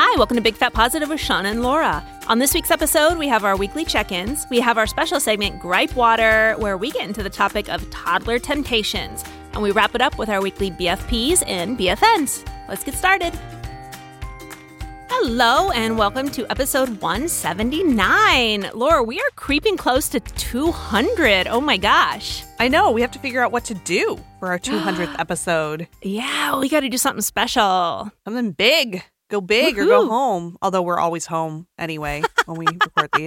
Hi, welcome to Big Fat Positive with Shauna and Laura. On this week's episode, we have our weekly check-ins. We have our special segment, Gripe Water, where we get into the topic of toddler temptations. And we wrap it up with our weekly BFPs and BFNs. Let's get started. Hello, and welcome to episode 179. Laura, we are creeping close to 200. Oh my gosh. I know. We have to figure out what to do for our 200th episode. Yeah, we got to do something special. Something big. Go big or go home. Although we're always home anyway when we record these.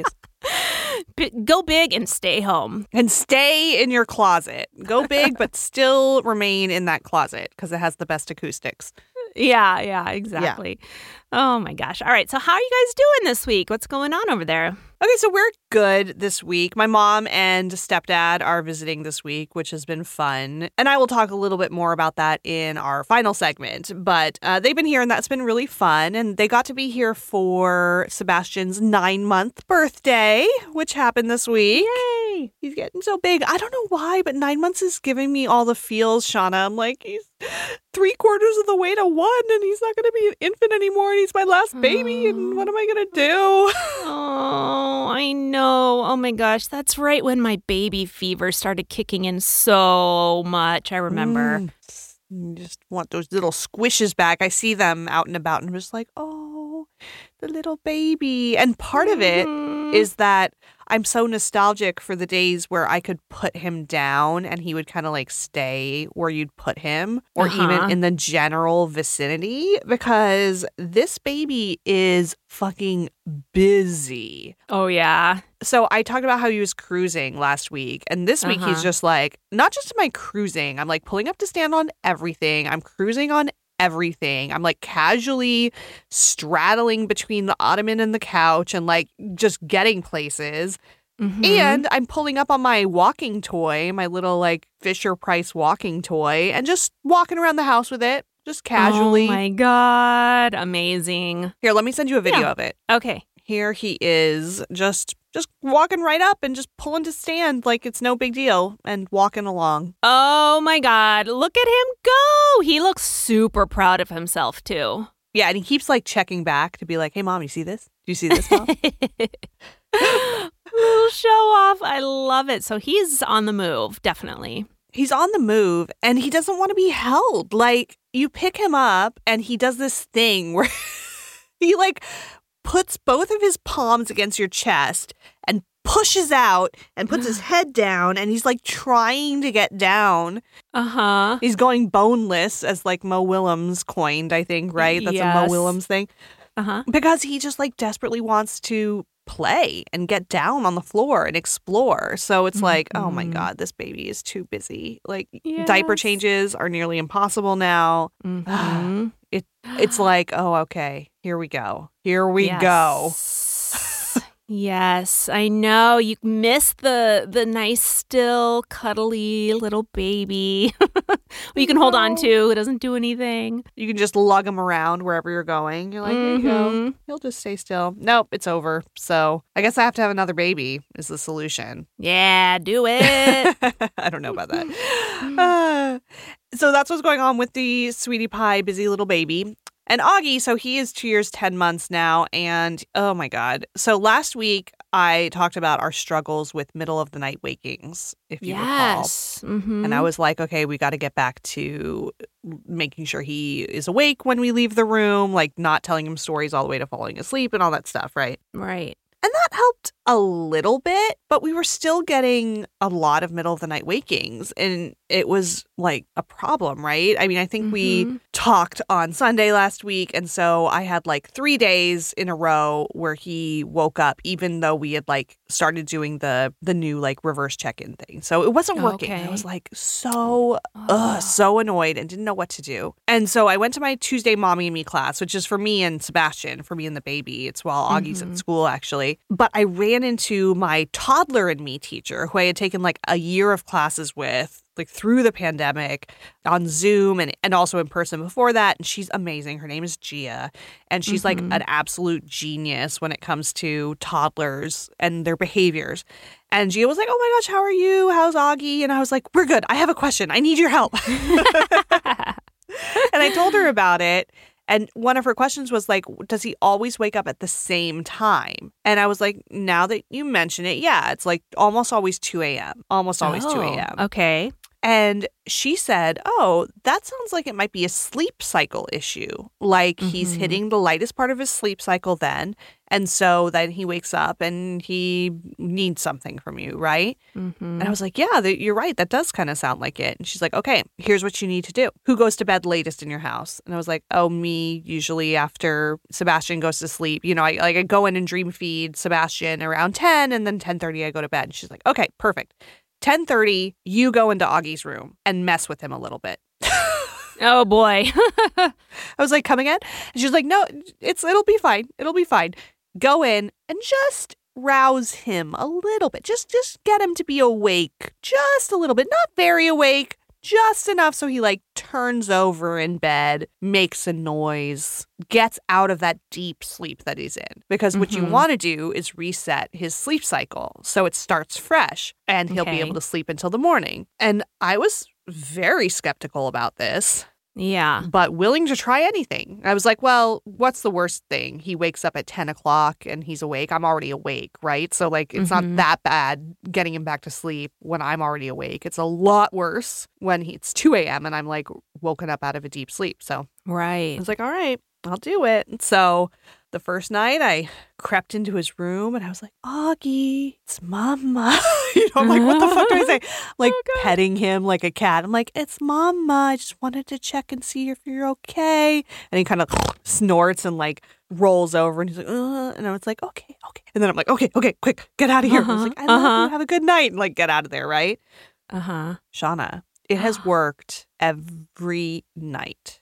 Go big and stay home. And stay in your closet. Go big, but still remain in that closet because it has the best acoustics. Yeah, exactly. Yeah. Oh my gosh. All right. So how are you guys doing this week? What's going on over there? Okay, so we're good this week. My mom and stepdad are visiting this week, which has been fun. And I will talk a little bit more about that in our final segment. But they've been here and that's been really fun. And they got to be here for Sebastian's 9-month birthday, which happened this week. Yay! He's getting so big. I don't know why, but 9 months is giving me all the feels, Shauna. I'm like, he's 3/4 of the way to 1 and he's not going to be an infant anymore and he's my last baby and what am I going to do? Oh, I know. Oh my gosh. That's right when my baby fever started kicking in so much. I remember. Just want those little squishes back. I see them out and about and I'm just like, oh, the little baby. And part of it is that I'm so nostalgic for the days where I could put him down and he would kind of like stay where you'd put him or even in the general vicinity because this baby is fucking busy. Oh, yeah. So I talked about how he was cruising last week and this week he's just like, not just am I cruising, I'm like pulling up to stand on everything. I'm cruising on everything. I'm like casually straddling between the ottoman and the couch and like just getting places. And I'm pulling up on my walking toy, my little like Fisher-Price walking toy and just walking around the house with it, just casually. Oh my God. Amazing. Here, let me send you a video of it. Okay. Here he is just walking right up and just pulling to stand like it's no big deal and walking along. Oh my God. Look at him go. He looks super proud of himself too. Yeah, and he keeps like checking back to be like, hey, Mom, you see this? Do you see this, Mom? Little show off. I love it. So he's on the move, definitely. He's on the move and he doesn't want to be held. Like you pick him up and he does this thing where he like puts both of his palms against your chest and pushes out and puts his head down and he's like trying to get down. He's going boneless as like Mo Willems coined, I think, right? That's a Mo Willems thing. Because he just like desperately wants to play and get down on the floor and explore. So it's like, oh my God, this baby is too busy. Like diaper changes are nearly impossible now. It's like, oh, okay, here we go. Here we go. Yes, I know. You miss the nice, still, cuddly little baby who you can hold on to. It doesn't do anything. You can just lug him around wherever you're going. You're like, here you go. He'll just stay still. Nope, it's over. So I guess I have to have another baby is the solution. Yeah, do it. I don't know about that. So that's what's going on with the sweetie pie, busy little baby. And Augie, so he is 2 years, 10 months now. And oh my God. So last week I talked about our struggles with middle of the night wakings, if you recall. And I was like, okay, we got to get back to making sure he is awake when we leave the room, like not telling him stories all the way to falling asleep and all that stuff, right? Right. And that helped a little bit, but we were still getting a lot of middle of the night wakings and it was like a problem, right? I mean, I think we talked on Sunday last week and so I had like 3 days in a row where he woke up even though we had like started doing the new like reverse check-in thing. So it wasn't working. I was like so annoyed and didn't know what to do. And so I went to my Tuesday Mommy and Me class, which is for me and Sebastian, for me and the baby. It's while Augie's at school actually. But I ran into my toddler and me teacher who I had taken like a year of classes with like through the pandemic on Zoom and also in person before that. And she's amazing. Her name is Gia. And she's like an absolute genius when it comes to toddlers and their behaviors. And Gia was like, oh my gosh, how are you? How's Augie? And I was like, we're good. I have a question. I need your help. And I told her about it. And one of her questions was like, does he always wake up at the same time? And I was like, now that you mention it, yeah, it's like almost always 2 a.m. Almost always 2 a.m. Okay. And she said, oh, that sounds like it might be a sleep cycle issue. Like he's hitting the lightest part of his sleep cycle then. And so then he wakes up and he needs something from you, right? And I was like, yeah, you're right. That does kind of sound like it. And she's like, okay, here's what you need to do. Who goes to bed latest in your house? And I was like, oh, me, usually after Sebastian goes to sleep. You know, I go in and dream feed Sebastian around 10 and then 10:30 I go to bed. And she's like, okay, perfect. 10:30, you go into Augie's room and mess with him a little bit. Oh, boy. I was like, come again? And she was like, no, it'll be fine. It'll be fine. Go in and just rouse him a little bit. Just get him to be awake just a little bit. Not very awake, just enough so he like turns over in bed, makes a noise, gets out of that deep sleep that he's in. Because what you want to do is reset his sleep cycle so it starts fresh and he'll be able to sleep until the morning. And I was very skeptical about this. Yeah. But willing to try anything. I was like, well, what's the worst thing? He wakes up at 10 o'clock and he's awake. I'm already awake, right? So, like, it's not that bad getting him back to sleep when I'm already awake. It's a lot worse when it's 2 a.m. and I'm, like, woken up out of a deep sleep. So I was like, all right, I'll do it. And so the first night I crept into his room and I was like, Augie, it's Mama. I'm like, what the fuck do I say? Like petting him like a cat. I'm like, it's Mama. I just wanted to check and see if you're okay. And he kind of snorts and like rolls over and he's like, and I was like, okay. And then I'm like, okay, quick, get out of here. I was like, I love you. Have a good night. And like, get out of there, right? Shauna, it has worked every night.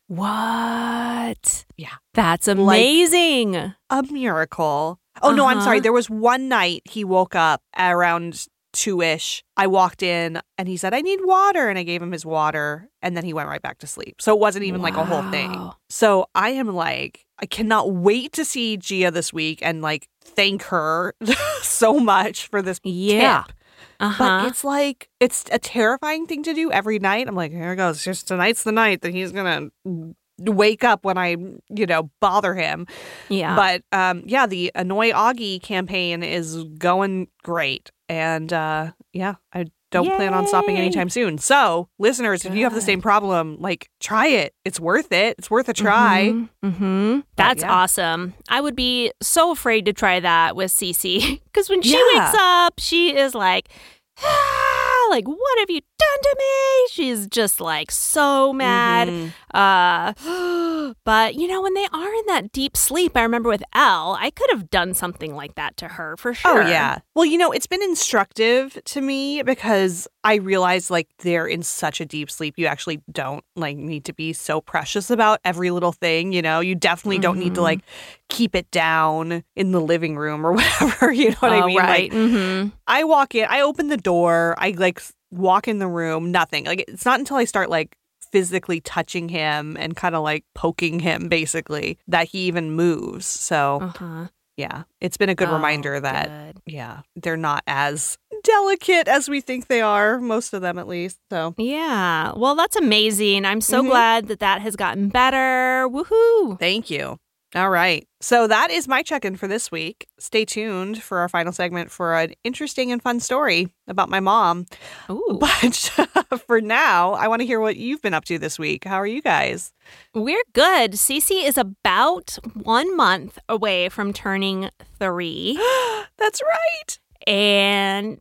What? Yeah. That's amazing. Like a miracle. Oh, no, I'm sorry. There was one night he woke up around 2-ish. I walked in and he said, I need water. And I gave him his water and then he went right back to sleep. So it wasn't even like a whole thing. So I am like, I cannot wait to see Gia this week and like thank her so much for this tip. But it's like, it's a terrifying thing to do every night. I'm like, here it goes. Just tonight's the night that he's going to wake up when I, bother him. Yeah. But the Annoy Augie campaign is going great. And I don't plan on stopping anytime soon. So listeners, if you have the same problem, like try it. It's worth it. It's worth a try. That's awesome. I would be so afraid to try that with Cece because when she wakes up, she is like, like, what have you done to me? She's just like so mad. But, when they are in that deep sleep, I remember with Elle, I could have done something like that to her for sure. Oh, yeah. Well, it's been instructive to me because I realized like they're in such a deep sleep. You actually don't like need to be so precious about every little thing. You definitely don't need to like keep it down in the living room or whatever. You know what I mean? Right. Like, I walk in, I open the door, I like walk in the room, nothing. Like it's not until I start like physically touching him and kind of like poking him basically that he even moves. So yeah, it's been a good reminder that they're not as delicate as we think they are, most of them at least. So yeah, well, that's amazing. I'm so glad that has gotten better. Woohoo! Thank you. All right. So that is my check-in for this week. Stay tuned for our final segment for an interesting and fun story about my mom. Ooh. But for now, I want to hear what you've been up to this week. How are you guys? We're good. Cece is about 1 month away from turning 3. That's right. And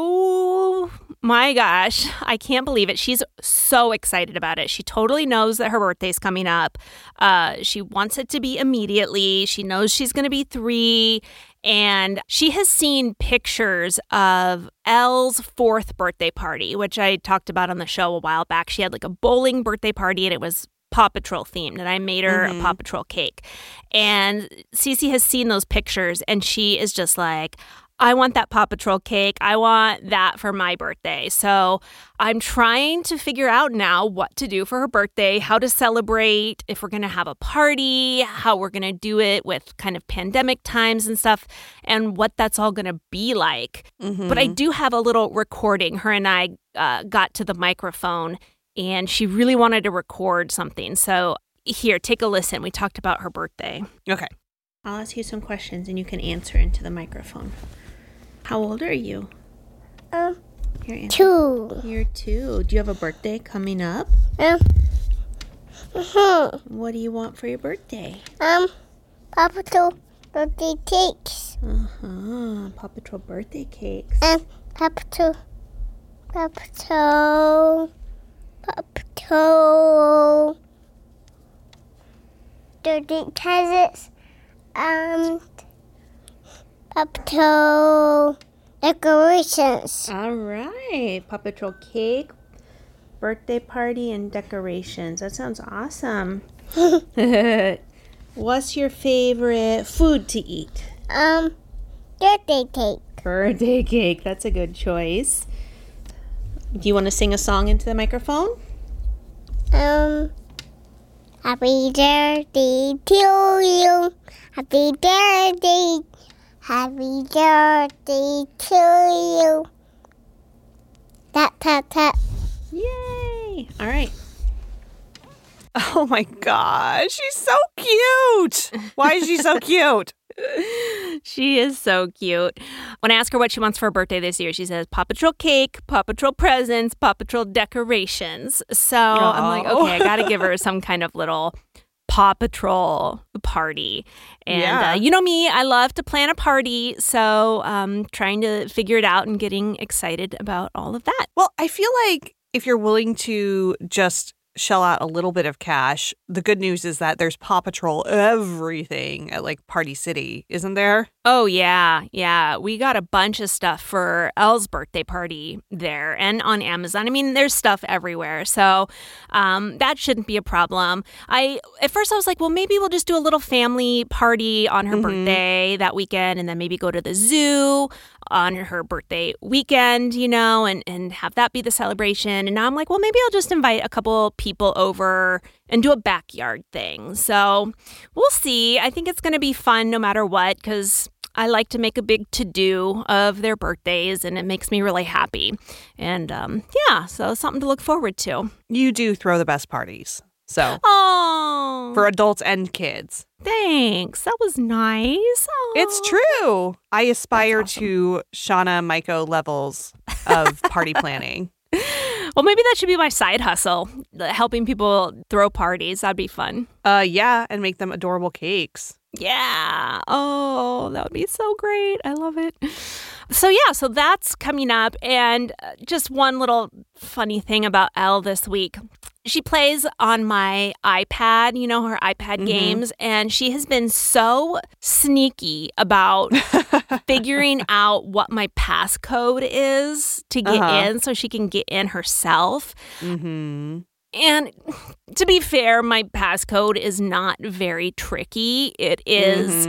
oh my gosh, I can't believe it. She's so excited about it. She totally knows that her birthday's coming up. She wants it to be immediately. She knows she's going to be 3. And she has seen pictures of Elle's 4th birthday party, which I talked about on the show a while back. She had like a bowling birthday party and it was Paw Patrol themed, and I made her a Paw Patrol cake. And Cece has seen those pictures and she is just like, I want that Paw Patrol cake. I want that for my birthday. So I'm trying to figure out now what to do for her birthday, how to celebrate, if we're going to have a party, how we're going to do it with kind of pandemic times and stuff, and what that's all going to be like. But I do have a little recording. Her and I got to the microphone, and she really wanted to record something. So Here, take a listen. We talked about her birthday. Okay. I'll ask you some questions and you can answer into the microphone. How old are you? Here, 2. You're 2. Do you have a birthday coming up? What do you want for your birthday? Paw Patrol birthday cakes. Paw Patrol birthday cakes. Paw Patrol dirty presents. Paw Patrol decorations. All right. Paw Patrol cake, birthday party, and decorations. That sounds awesome. What's your favorite food to eat? Birthday cake. Birthday cake. That's a good choice. Do you want to sing a song into the microphone? Happy birthday to you. Happy birthday. Happy birthday to you. Tap, tap, tap. Yay! All right. Oh my gosh, she's so cute. Why is she so cute? She is so cute. When I ask her what she wants for her birthday this year, she says Paw Patrol cake, Paw Patrol presents, Paw Patrol decorations. So I'm like, okay, I got to give her some kind of little Paw Patrol party. And you know me, I love to plan a party. So trying to figure it out and getting excited about all of that. Well, I feel like if you're willing to just shell out a little bit of cash, the good news is that there's Paw Patrol everything at like Party City, isn't there? Oh, yeah. Yeah. We got a bunch of stuff for Elle's birthday party there and on Amazon. I mean, there's stuff everywhere. So that shouldn't be a problem. At first I was like, well, maybe we'll just do a little family party on her birthday that weekend and then maybe go to the zoo on her birthday weekend, you know, and have that be the celebration. And now I'm like, well, maybe I'll just invite a couple people over and do a backyard thing. So we'll see. I think it's going to be fun no matter what, because I like to make a big to-do of their birthdays, and it makes me really happy. And so something to look forward to. You do throw the best parties. So Oh, for adults and kids. thanks. That was nice. Aw. It's true. I aspire That's awesome. to Shauna Maiko levels of party planning. Well, maybe that should be my side hustle, helping people throw parties. That'd be fun. Yeah, and make them adorable cakes. Yeah. Oh, that would be so great. I love it. So that's coming up. And just one little funny thing about Elle this week. She plays on my iPad, you know, her iPad games, and she has been so sneaky about figuring out what my passcode is to get in so she can get in herself. Mm-hmm. And to be fair, my passcode is not very tricky. It is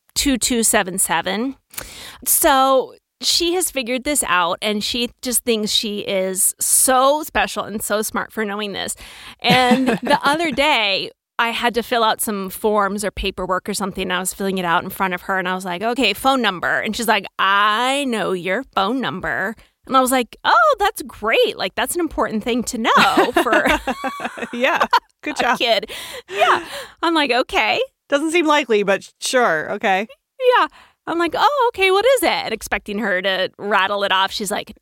2277. So she has figured this out, and she just thinks she is so special and so smart for knowing this. And the other day, I had to fill out some forms or paperwork or something. And I was filling it out in front of her, and I was like, okay, phone number. And she's like, I know your phone number. And I was like, oh, that's great. Like, that's an important thing to know for Yeah, good a job. kid. Yeah. I'm like, okay. Doesn't seem likely, but sure. Okay. Yeah. I'm like, oh, okay, what is it? And expecting her to rattle it off. She's like,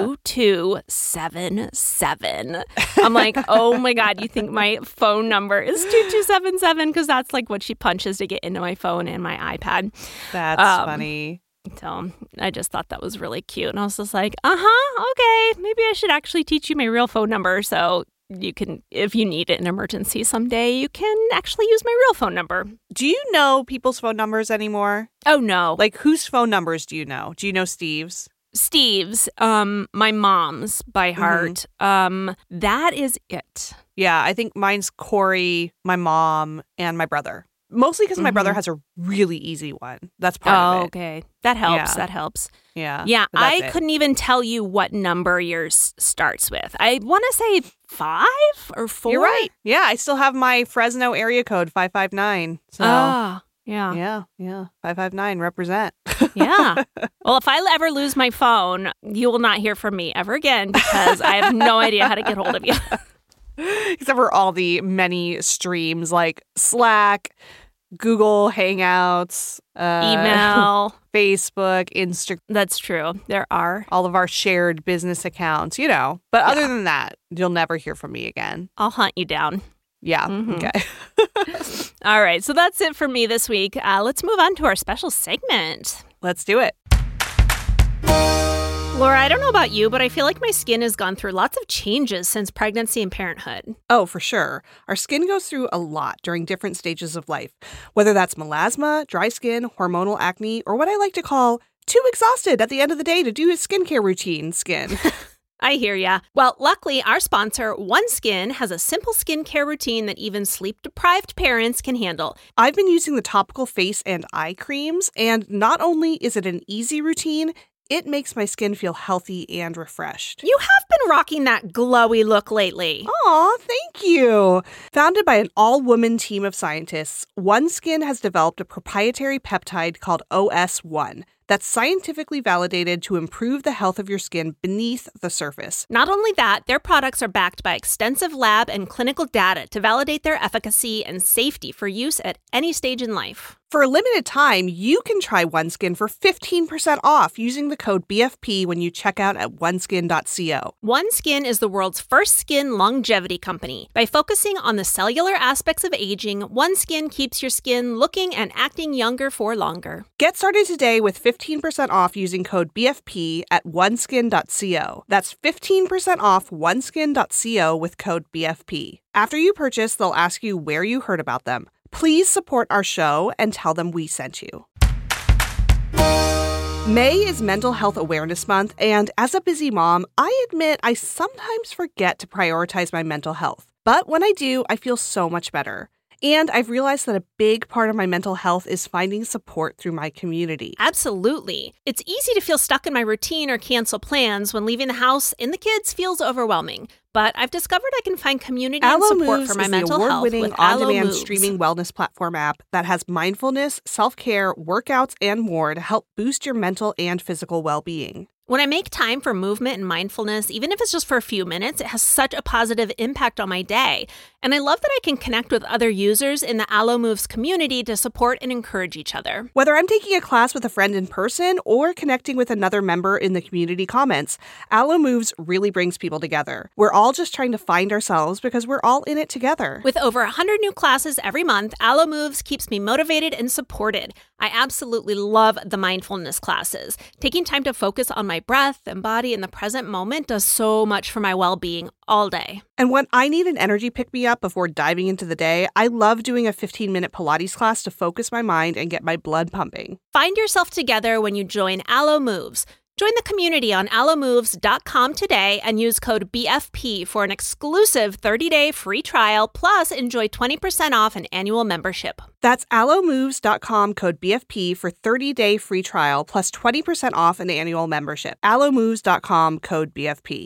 2277. I'm like, oh my God, you think my phone number is 2277? Because that's like what she punches to get into my phone and my iPad. That's funny. So I just thought that was really cute. And I was just like, okay, maybe I should actually teach you my real phone number so you can, if you need an emergency someday, you can actually use my real phone number. Do you know people's phone numbers anymore? Oh, no. Like, whose phone numbers do you know? Do you know Steve's? Steve's, my mom's by heart. That is it. Yeah, I think mine's Corey, my mom, and my brother. Mostly because my brother has a really easy one. That's part of it. Okay. That helps. Yeah. That helps. Yeah. Yeah, but that's I it. couldn't even tell you what number yours starts with. I want to say 5 or 4. You're right. Yeah, I still have my Fresno area code 559. So Yeah. yeah, 559 represent. Yeah. Well, if I ever lose my phone, you will not hear from me ever again because I have no idea how to get hold of you. Except for all the many streams like Slack, Google Hangouts, email, Facebook, Instagram. That's true. There are. All of our shared business accounts, you know. But other than that, you'll never hear from me again. I'll hunt you down. Yeah. Okay. All right. So that's it for me this week. Let's move on to our special segment. Let's do it. Laura, I don't know about you, but I feel like my skin has gone through lots of changes since pregnancy and parenthood. Oh, for sure. Our skin goes through a lot during different stages of life, whether that's melasma, dry skin, hormonal acne, or what I like to call too exhausted at the end of the day to do a skincare routine skin. I hear ya. Well, luckily, our sponsor, OneSkin, has a simple skincare routine that even sleep-deprived parents can handle. I've been using the topical face and eye creams, and not only is it an easy routine, it makes my skin feel healthy and refreshed. You have been rocking that glowy look lately. Aw, thank you. Founded by an all-woman team of scientists, OneSkin has developed a proprietary peptide called OS1 that's scientifically validated to improve the health of your skin beneath the surface. Not only that, their products are backed by extensive lab and clinical data to validate their efficacy and safety for use at any stage in life. For a limited time, you can try OneSkin for 15% off using the code BFP when you check out at oneskin.co. OneSkin is the world's first skin longevity company. By focusing on the cellular aspects of aging, OneSkin keeps your skin looking and acting younger for longer. Get started today with 15% off using code BFP at oneskin.co. That's 15% off oneskin.co with code BFP. After you purchase, they'll ask you where you heard about them. Please support our show and tell them we sent you. May is Mental Health Awareness Month, and as a busy mom, I admit I sometimes forget to prioritize my mental health. But when I do, I feel so much better. And I've realized that a big part of my mental health is finding support through my community. Absolutely. It's easy to feel stuck in my routine or cancel plans when leaving the house and the kids feels overwhelming. But I've discovered I can find community and support for my mental health with Alo Moves is the award-winning on-demand streaming wellness platform app that has mindfulness, self-care, workouts, and more to help boost your mental and physical well-being. When I make time for movement and mindfulness, even if it's just for a few minutes, it has such a positive impact on my day. And I love that I can connect with other users in the Alo Moves community to support and encourage each other. Whether I'm taking a class with a friend in person or connecting with another member in the community comments, Alo Moves really brings people together. We're all just trying to find ourselves because we're all in it together. With over 100 new classes every month, Alo Moves keeps me motivated and supported. I absolutely love the mindfulness classes. Taking time to focus on my breath and body in the present moment does so much for my well-being all day. And when I need an energy pick-me-up before diving into the day, I love doing a 15-minute Pilates class to focus my mind and get my blood pumping. Find yourself together when you join Alo Moves. Join the community on alomoves.com today and use code BFP for an exclusive 30-day free trial, plus enjoy 20% off an annual membership. That's alomoves.com, code BFP for 30-day free trial, plus 20% off an annual membership. alomoves.com, code BFP.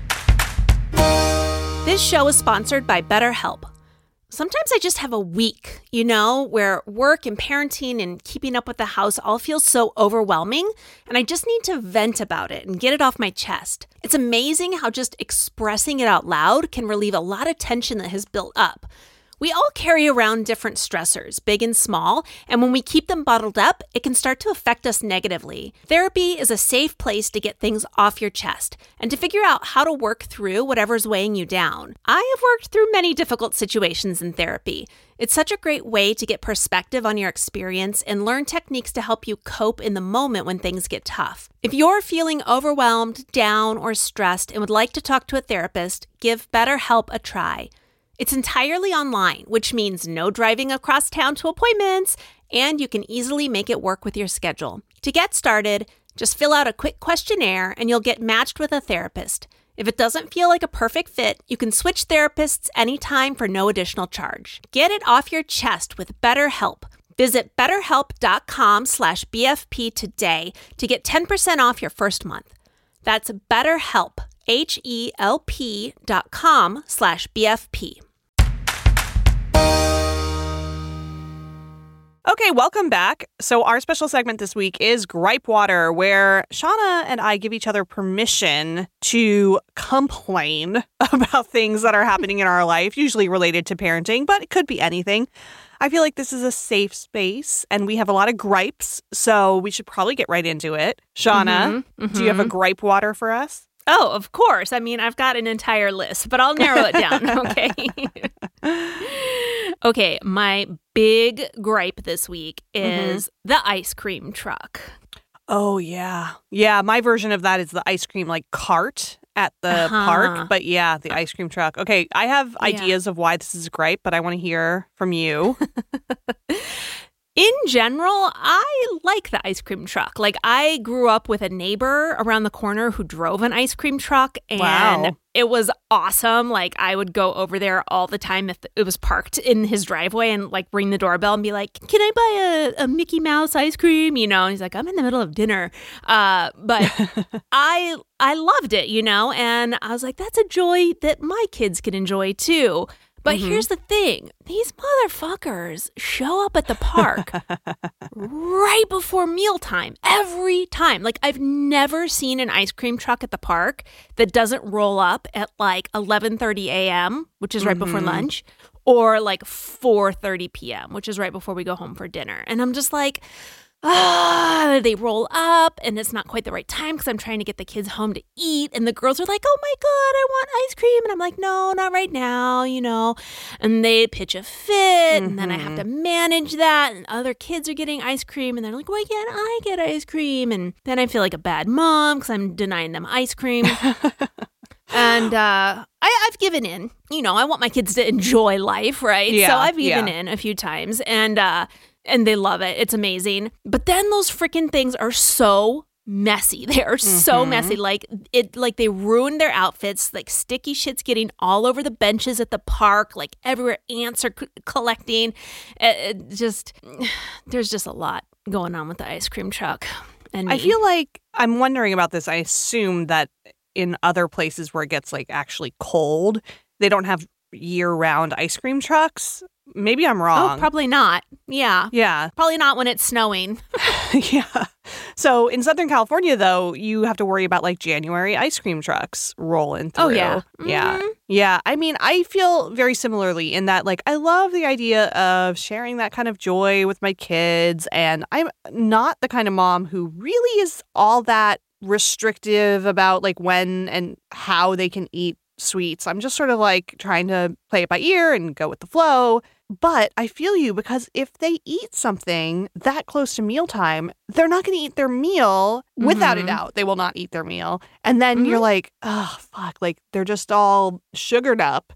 This show is sponsored by BetterHelp. Sometimes I just have a week, where work and parenting and keeping up with the house all feels so overwhelming, and I just need to vent about it and get it off my chest. It's amazing how just expressing it out loud can relieve a lot of tension that has built up. We all carry around different stressors, big and small, and when we keep them bottled up, it can start to affect us negatively. Therapy is a safe place to get things off your chest and to figure out how to work through whatever's weighing you down. I have worked through many difficult situations in therapy. It's such a great way to get perspective on your experience and learn techniques to help you cope in the moment when things get tough. If you're feeling overwhelmed, down, or stressed and would like to talk to a therapist, give BetterHelp a try. It's entirely online, which means no driving across town to appointments, and you can easily make it work with your schedule. To get started, just fill out a quick questionnaire and you'll get matched with a therapist. If it doesn't feel like a perfect fit, you can switch therapists anytime for no additional charge. Get it off your chest with BetterHelp. Visit betterhelp.com/BFP today to get 10% off your first month. That's BetterHelp, HELP.com/BFP. Okay, welcome back. So our special segment this week is Gripe Water, where Shauna and I give each other permission to complain about things that are happening in our life, usually related to parenting, but it could be anything. I feel like this is a safe space, and we have a lot of gripes, so we should probably get right into it. Shauna, do you have a Gripe Water for us? Oh, of course. I mean, I've got an entire list, but I'll narrow it down, okay? Okay, my big gripe this week is the ice cream truck. Oh, yeah. Yeah, my version of that is the ice cream, like, cart at the park. But yeah, the ice cream truck. Okay, I have ideas of why this is a gripe, but I want to hear from you. In general, I like the ice cream truck. Like, I grew up with a neighbor around the corner who drove an ice cream truck, and it was awesome. Like, I would go over there all the time if it was parked in his driveway and, like, ring the doorbell and be like, can I buy a Mickey Mouse ice cream? You know, and he's like, I'm in the middle of dinner. But I loved it, you know, and I was like, that's a joy that my kids can enjoy, too. But here's the thing. These motherfuckers show up at the park right before mealtime every time. Like, I've never seen an ice cream truck at the park that doesn't roll up at like 11:30 a.m., which is right before lunch, or like 4:30 p.m., which is right before we go home for dinner. And I'm just like, they roll up and it's not quite the right time because I'm trying to get the kids home to eat. And the girls are like, oh my God, I want ice cream. And I'm like, no, not right now, you know. And they pitch a fit and then I have to manage that. And other kids are getting ice cream and they're like, why can't I get ice cream? And then I feel like a bad mom because I'm denying them ice cream. And I've given in. You know, I want my kids to enjoy life, right? Yeah, so I've given in a few times. And they love it. It's amazing. But then those freaking things are so messy. They are so messy. Like they ruin their outfits. Like sticky shit's getting all over the benches at the park. Like everywhere ants are collecting. There's just a lot going on with the ice cream truck. And I feel like I'm wondering about this. I assume that in other places where it gets like actually cold, they don't have year-round ice cream trucks. Maybe I'm wrong. Oh, probably not. Yeah. Yeah. Probably not when it's snowing. Yeah. So in Southern California, though, you have to worry about like January ice cream trucks rolling through. Oh, yeah. Yeah. Yeah. I mean, I feel very similarly in that, like, I love the idea of sharing that kind of joy with my kids. And I'm not the kind of mom who really is all that restrictive about like when and how they can eat sweets. I'm just sort of like trying to play it by ear and go with the flow. But I feel you, because if they eat something that close to mealtime, they're not going to eat their meal. Without a doubt, they will not eat their meal. And then you're like, oh, fuck, like they're just all sugared up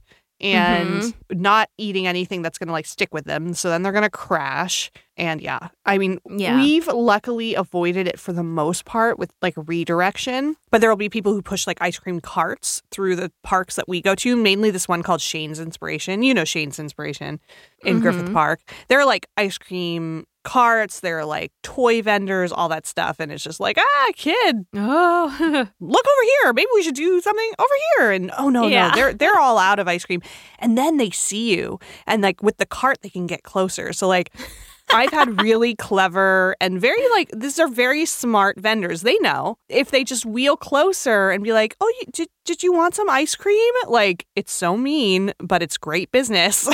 and not eating anything that's going to like stick with them. So then they're going to crash. And yeah, I mean, we've luckily avoided it for the most part with like redirection. But there will be people who push like ice cream carts through the parks that we go to, mainly this one called Shane's Inspiration. You know, Shane's Inspiration in Griffith Park. They're like ice cream carts, they're like toy vendors, all that stuff. And it's just like, kid, look over here. Maybe we should do something over here. And no, they're all out of ice cream. And then they see you. And like with the cart, they can get closer. So like I've had really clever and very like, these are very smart vendors. They know if they just wheel closer and be like, oh, did you want some ice cream? Like, it's so mean, but it's great business.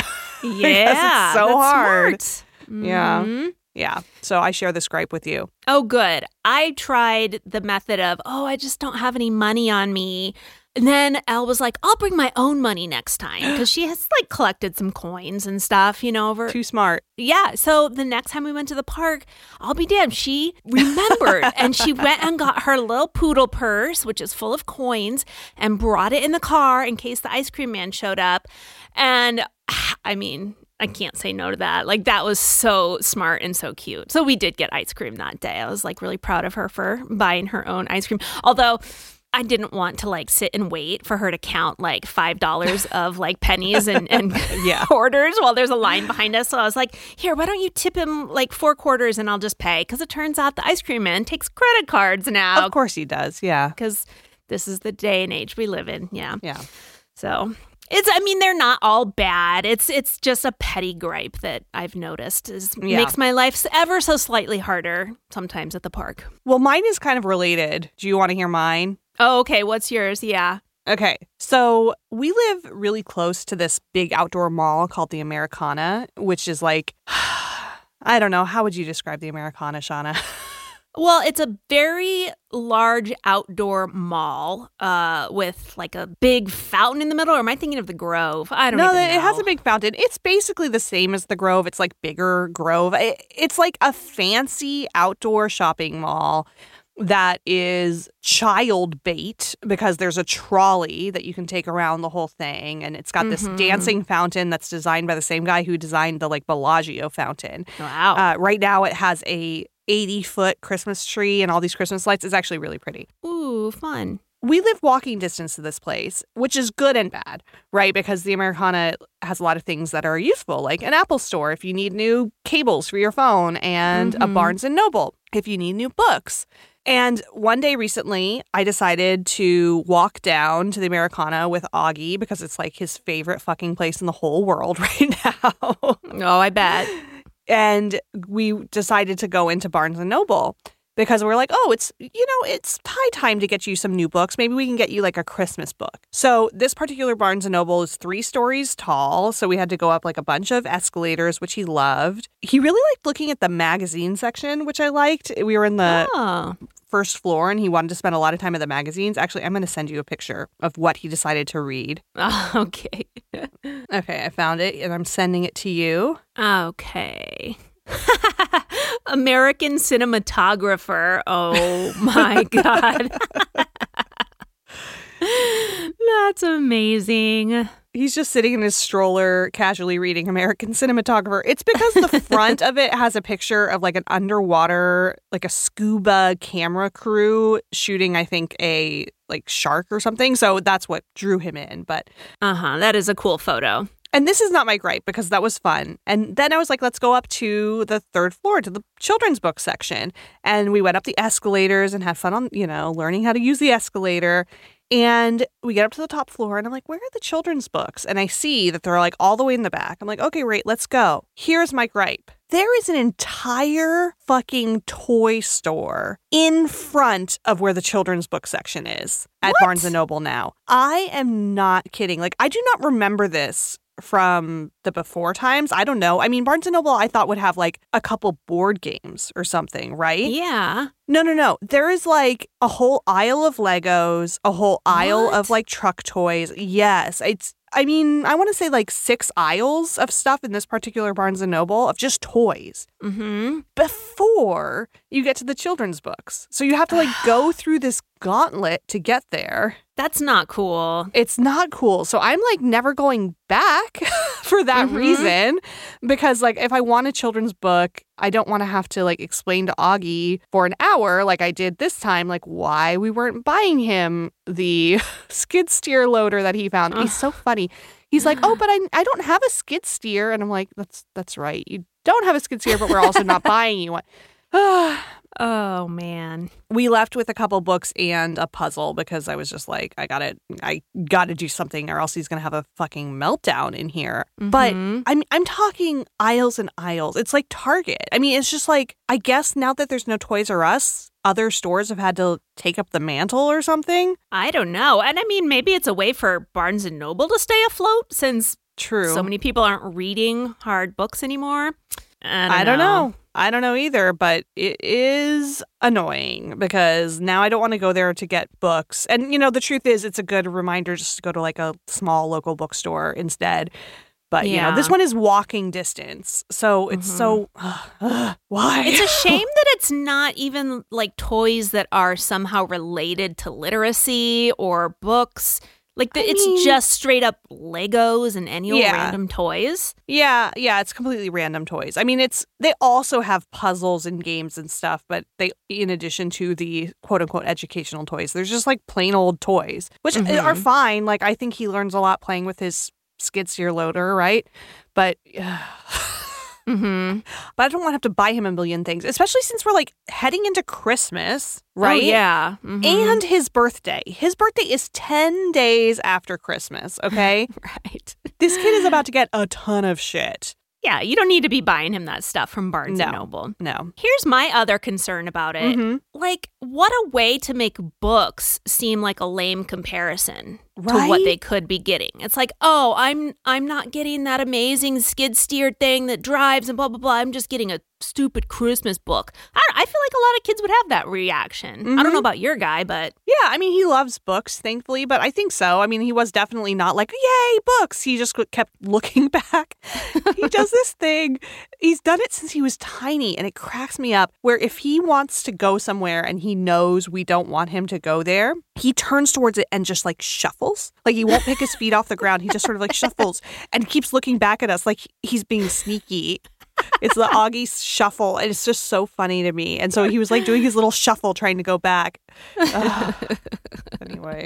Yeah. It's so hard. Smart. Yeah. Yeah. So I share this gripe with you. Oh, good. I tried the method of, I just don't have any money on me. And then Elle was like, I'll bring my own money next time, because she has like collected some coins and stuff, you know, over. Too smart. Yeah. So the next time we went to the park, I'll be damned, she remembered and she went and got her little poodle purse, which is full of coins, and brought it in the car in case the ice cream man showed up. And I mean, I can't say no to that. Like, that was so smart and so cute. So we did get ice cream that day. I was like really proud of her for buying her own ice cream. Although I didn't want to like sit and wait for her to count like $5 of like pennies and quarters while there's a line behind us. So I was like, here, why don't you tip him like 4 quarters and I'll just pay? Because it turns out the ice cream man takes credit cards now. Of course he does. Yeah. Because this is the day and age we live in. Yeah. Yeah. So They're not all bad. It's just a petty gripe that I've noticed makes my life ever so slightly harder sometimes at the park. Well, mine is kind of related. Do you want to hear mine? Oh, okay. What's yours? Yeah. Okay. So we live really close to this big outdoor mall called the Americana, which is like, I don't know. How would you describe the Americana, Shauna? Well, it's a very large outdoor mall with like a big fountain in the middle. Or am I thinking of the Grove? I don't know. No, it has a big fountain. It's basically the same as the Grove. It's like bigger Grove. It's like a fancy outdoor shopping mall that is child bait because there's a trolley that you can take around the whole thing. And it's got this dancing fountain that's designed by the same guy who designed the like Bellagio fountain. Wow. Right now it has a 80-foot Christmas tree and all these Christmas lights. It's actually really pretty. Ooh, fun. We live walking distance to this place, which is good and bad, right? Because the Americana has a lot of things that are useful, like an Apple store if you need new cables for your phone, and a Barnes & Noble if you need new books. And one day recently, I decided to walk down to the Americana with Augie because it's like his favorite fucking place in the whole world right now. Oh, I bet. And we decided to go into Barnes & Noble because we're like, oh, it's high time to get you some new books. Maybe we can get you like a Christmas book. So this particular Barnes & Noble is 3 stories tall. So we had to go up like a bunch of escalators, which he loved. He really liked looking at the magazine section, which I liked. We were in the first floor and he wanted to spend a lot of time at the magazines. Actually, I'm going to send you a picture of what he decided to read. Okay. Okay, I found it and I'm sending it to you. Okay. American cinematographer. Oh my God. That's amazing. He's just sitting in his stroller, casually reading American Cinematographer. It's because the front of it has a picture of like an underwater, like a scuba camera crew shooting, I think, a like shark or something. So that's what drew him in. But that is a cool photo. And this is not my gripe because that was fun. And then I was like, let's go up to the 3rd floor to the children's book section. And we went up the escalators and had fun on, learning how to use the escalator. And we get up to the top floor and I'm like, where are the children's books? And I see that they're like all the way in the back. I'm like, okay, great, let's go. Here's my gripe. There is an entire fucking toy store in front of where the children's book section is at Barnes & Noble now. I am not kidding. Like, I do not remember this from the before times. I don't know. I mean, Barnes & Noble, I thought would have like a couple board games or something, right? Yeah. No. There is like a whole aisle of Legos, a whole aisle of like truck toys. Yes. I want to say like 6 aisles of stuff in this particular Barnes & Noble of just toys before you get to the children's books. So you have to like go through this gauntlet to get there. That's not cool. It's not cool. So I'm like never going back for that reason, because like if I want a children's book, I don't want to have to like explain to Augie for an hour like I did this time, like why we weren't buying him the skid steer loader that he found. He's so funny. He's like, oh, but I don't have a skid steer. And I'm like, that's right. You don't have a skid steer, but we're also not buying you one. Oh, man. We left with a couple books and a puzzle because I was just like, I gotta do something or else he's gonna have a fucking meltdown in here. But I'm talking aisles and aisles. It's like Target. I mean, it's just like, I guess now that there's no Toys R Us, other stores have had to take up the mantle or something. I don't know. And I mean, maybe it's a way for Barnes & Noble to stay afloat since so many people aren't reading hard books anymore. I don't know. I don't know either, but it is annoying because now I don't want to go there to get books. And, the truth is it's a good reminder just to go to like a small local bookstore instead. But, this one is walking distance. So it's so, why? It's a shame that it's not even like toys that are somehow related to literacy or books. Like, it's just straight up Legos and annual random toys. Yeah, it's completely random toys. I mean, they also have puzzles and games and stuff, but they, in addition to the quote-unquote educational toys, there's just like plain old toys, which are fine. Like, I think he learns a lot playing with his skid steer loader, right? But Mm-hmm. But I don't want to have to buy him a million things, especially since we're like heading into Christmas, right? Oh, yeah. Mm-hmm. And his birthday. His birthday is 10 days after Christmas, okay? Right. This kid is about to get a ton of shit. Yeah, you don't need to be buying him that stuff from Barnes & Noble. No. Here's my other concern about it. Mm-hmm. Like, what a way to make books seem like a lame comparison to Right? what they could be getting. It's like, oh, I'm not getting that amazing skid steer thing that drives and blah, blah, blah. I'm just getting a stupid Christmas book. I feel like a lot of kids would have that reaction. Mm-hmm. I don't know about your guy, but... Yeah, I mean, he loves books, thankfully, but I think so. I mean, he was definitely not like, yay, books. He just kept looking back. He does this thing. He's done it since he was tiny, and it cracks me up, where if he wants to go somewhere and he knows we don't want him to go there, he turns towards it and just like shuffles. Like he won't pick his feet off the ground. He just sort of like shuffles and keeps looking back at us like he's being sneaky. It's the Augie shuffle, and it's just so funny to me. And so he was like doing his little shuffle trying to go back. Anyway.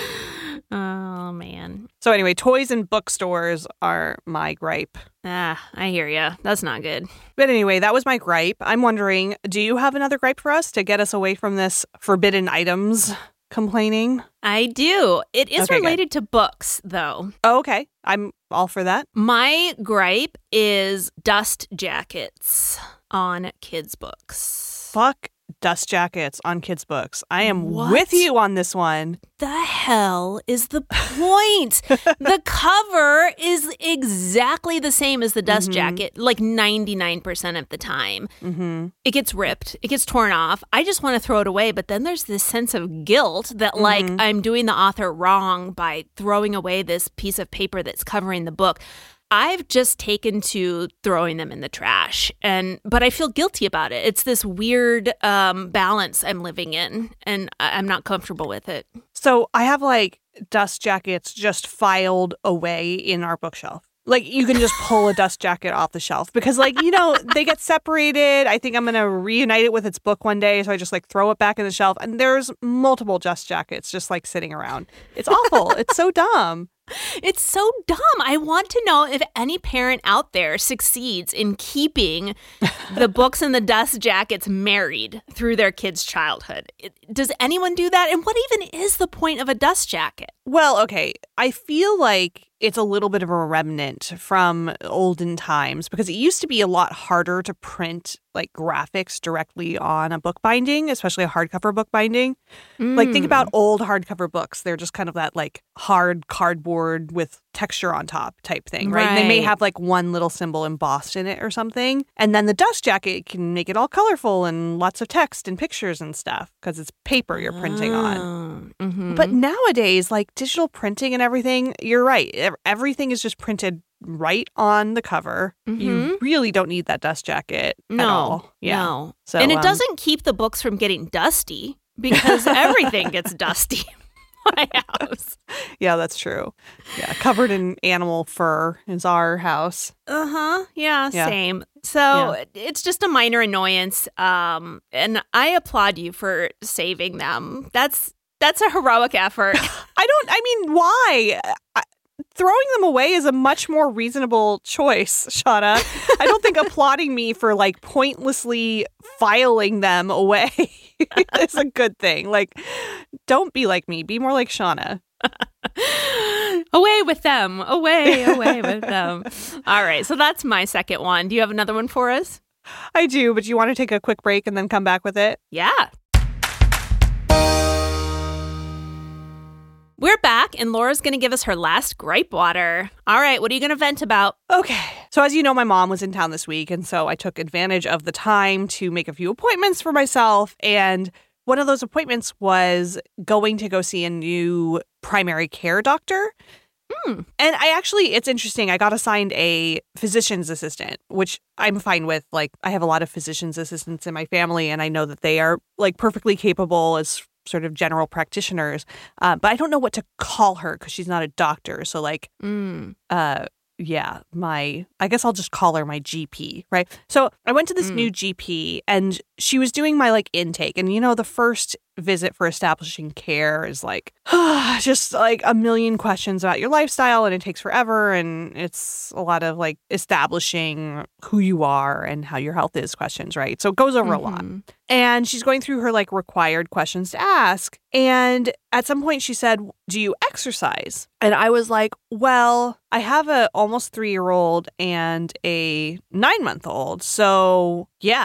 Oh, man. So anyway, toys and bookstores are my gripe. I hear ya. That's not good. But anyway, that was my gripe. I'm wondering, do you have another gripe for us to get us away from this forbidden items complaining? I do. It is Okay, related to books, though. Oh, okay. I'm all for that. My gripe is dust jackets on kids' books. Fuck dust jackets on kids' books. I am What? with you on this one. The hell is the point? The cover is exactly the same as the dust jacket, like 99% of the time. Mm-hmm. It gets ripped. It gets torn off. I just want to throw it away. But then there's this sense of guilt that, like, I'm doing the author wrong by throwing away this piece of paper that's covering the book. I've just taken to throwing them in the trash, but I feel guilty about it. It's this weird balance I'm living in, and I'm not comfortable with it. So I have like dust jackets just filed away in our bookshelf. Like you can just pull a dust jacket off the shelf because like, you know, they get separated. I think I'm going to reunite it with its book one day. So I just like throw it back in the shelf and there's multiple dust jackets just like sitting around. It's awful. It's so dumb. It's so dumb. I want to know if any parent out there succeeds in keeping the books and the dust jackets married through their kids' childhood. Does anyone do that? And what even is the point of a dust jacket? Well, okay. I feel like it's a little bit of a remnant from olden times because it used to be a lot harder to print like graphics directly on a book binding, especially a hardcover book binding. Like think about old hardcover books. They're just kind of that like hard cardboard with texture on top type thing, right? And they may have like one little symbol embossed in it or something. And then the dust jacket can make it all colorful and lots of text and pictures and stuff because it's paper you're printing on. Mm-hmm. But nowadays, like digital printing and everything, you're right. Everything is just printed right on the cover. You really don't need that dust jacket at all. Yeah. No. So, and it doesn't keep the books from getting dusty because everything gets dusty in my house. Yeah, that's true. Yeah, covered in animal fur is our house. Yeah, same. So it's just a minor annoyance. And I applaud you for saving them. That's a heroic effort. I mean, why? Throwing them away is a much more reasonable choice, Shauna. I don't think applauding me for like pointlessly filing them away is a good thing. Like, don't be like me. Be more like Shauna. Away with them. Away with them. All right. So that's my second one. Do you have another one for us? I do, but you want to take a quick break and then come back with it? Yeah. We're back, and Laura's going to give us her last gripe water. All right, what are you going to vent about? Okay. So as you know, my mom was in town this week, and so I took advantage of the time to make a few appointments for myself. And one of those appointments was going to go see a new primary care doctor. And it's interesting. I got assigned a physician's assistant, which I'm fine with. Like, I have a lot of physician's assistants in my family, and I know that they are like perfectly capable as sort of general practitioners. But I don't know what to call her because she's not a doctor. So like, I guess I'll just call her my GP, right? So I went to this new GP and she was doing my like intake. And, you know, the first visit for establishing care is like just like a million questions about your lifestyle, and it takes forever, and it's a lot of like establishing who you are and how your health is questions, right? So it goes over a lot. And she's going through her like required questions to ask. And at some point she said, "Do you exercise?" And I was like, well, I have a almost 3-year-old and a 9-month-old. So yeah,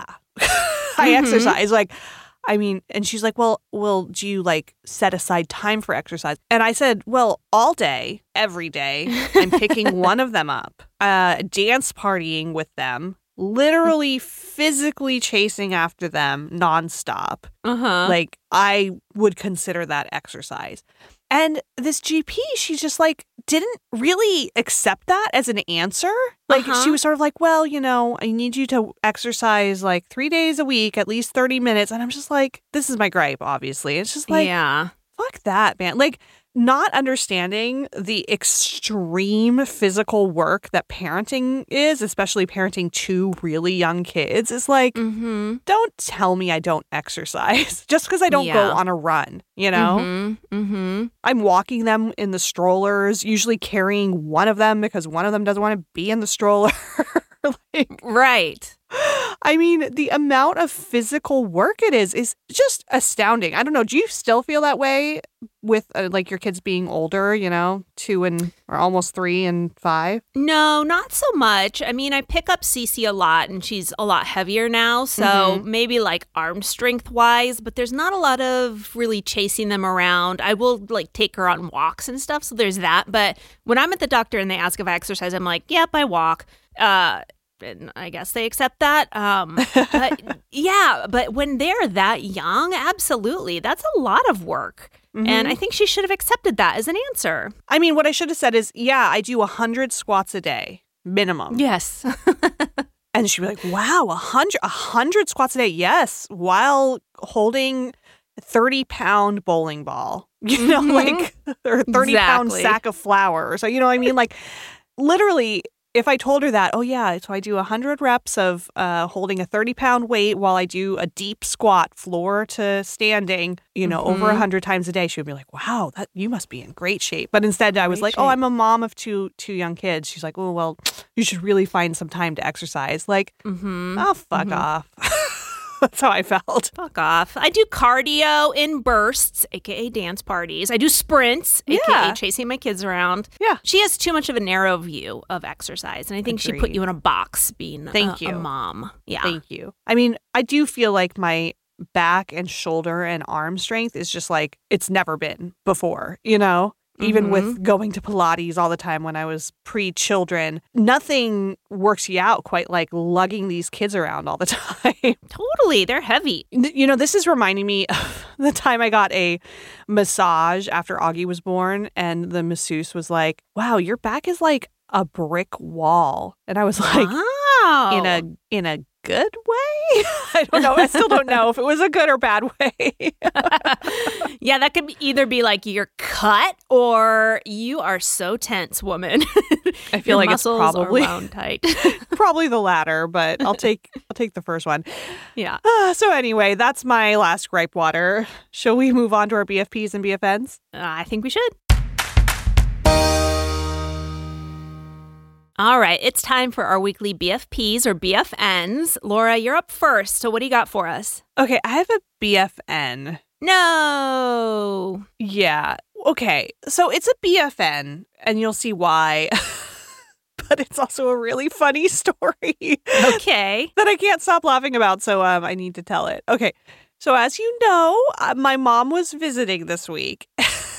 I exercise. Like, I mean, and she's like, well, do you like set aside time for exercise? And I said, well, all day, every day, I'm picking one of them up, dance partying with them, literally physically chasing after them nonstop. Like, I would consider that exercise. And this GP, she just like didn't really accept that as an answer. Like she was sort of like, well, you know, I need you to exercise like 3 days a week, at least 30 minutes. And I'm just like, this is my gripe, obviously. It's just like, fuck that, man. Like, not understanding the extreme physical work that parenting is, especially parenting 2 really young kids, is like, don't tell me I don't exercise just because I don't go on a run, you know? I'm walking them in the strollers, usually carrying one of them because one of them doesn't want to be in the stroller. Like, right. I mean, the amount of physical work it is just astounding. I don't know. Do you still feel that way with like your kids being older, you know, 2 or almost 3 and 5? No, not so much. I mean, I pick up Cece a lot and she's a lot heavier now. So maybe like arm strength wise, but there's not a lot of really chasing them around. I will like take her on walks and stuff. So there's that. But when I'm at the doctor and they ask if I exercise, I'm like, yep, I walk. And I guess they accept that. But yeah, but when they're that young, absolutely. That's a lot of work. And I think she should have accepted that as an answer. I mean, what I should have said is, yeah, I do 100 squats a day, minimum. Yes. And she'd be like, wow, 100 squats a day. Yes. While holding a 30-pound bowling ball, you know, like, or a 30-pound sack of flour. So, you know what I mean? Like, literally, if I told her that, oh, yeah, so I do 100 reps of holding a 30-pound weight while I do a deep squat, floor to standing, you know, over 100 times a day, she would be like, wow, you must be in great shape. But instead, I was like, oh, I'm a mom of two young kids. She's like, oh, well, you should really find some time to exercise. Like, oh, fuck off. That's how I felt. Fuck off. I do cardio in bursts, a.k.a. dance parties. I do sprints, a.k.a. chasing my kids around. Yeah. She has too much of a narrow view of exercise, and I think she put you in a box being a mom. Yeah. Thank you. I mean, I do feel like my back and shoulder and arm strength is just like it's never been before, you know? Even with going to Pilates all the time when I was pre-children, nothing works you out quite like lugging these kids around all the time. Totally. They're heavy. You know, this is reminding me of the time I got a massage after Augie was born, and the masseuse was like, wow, your back is like a brick wall. And I was like, in a good way? I don't know. I still don't know if it was a good or bad way. Yeah, that could either be like you're cut or you are so tense, woman. I feel like it's probably wound tight. Probably the latter, but I'll take the first one. Yeah. So anyway, that's my last gripe water. Shall we move on to our BFPs and BFNs? I think we should. All right, it's time for our weekly BFPs or BFNs. Laura, you're up first. So what do you got for us? Okay, I have a BFN. No. Yeah. Okay, so it's a BFN, and you'll see why. But it's also a really funny story. Okay. That I can't stop laughing about, so I need to tell it. Okay, so as you know, my mom was visiting this week.